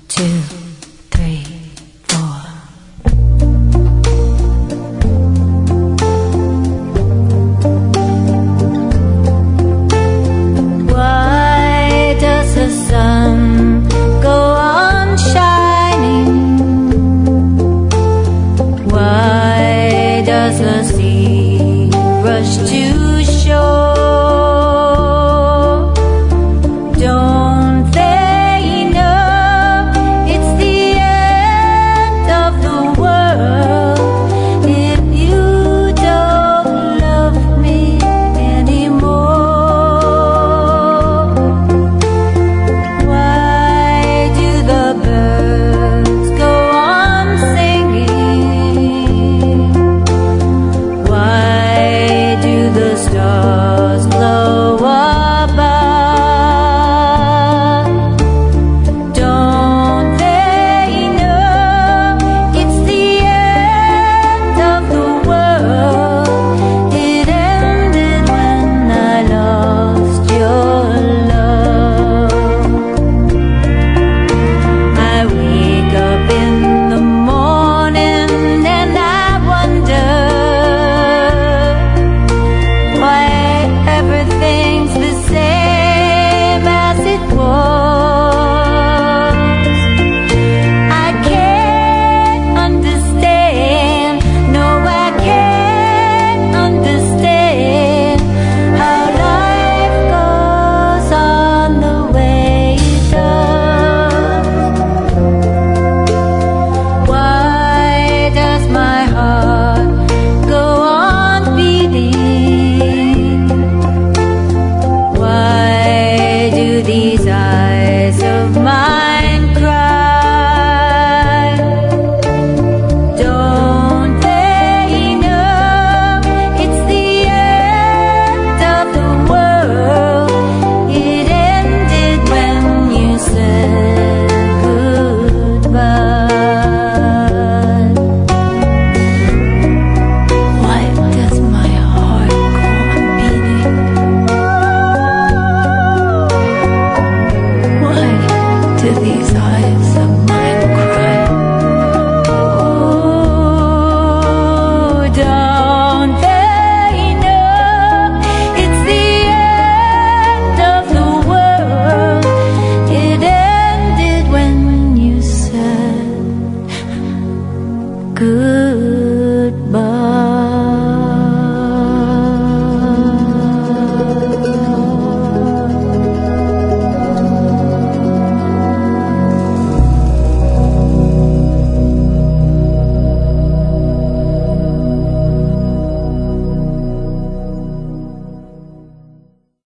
two, three, four. Why does the sun go on shining? Why does the sea rush to shore? Don't they know it's the end of the world if you don't love me anymore? Why do the birds go on singing? Why do the stars glow above? Don't they know it's the end of the world? It ended when I lost your love. I wake up in the morning and I wonder why everything's the same as it was. I can't understand, no, I can't understand how life goes on the way it does. Why does my heart go on beating? Why do these eyes of mine cry? Don't they know it's the end of the world? It ended when you said goodbye. Why does my heart go on beating? Why do these eyes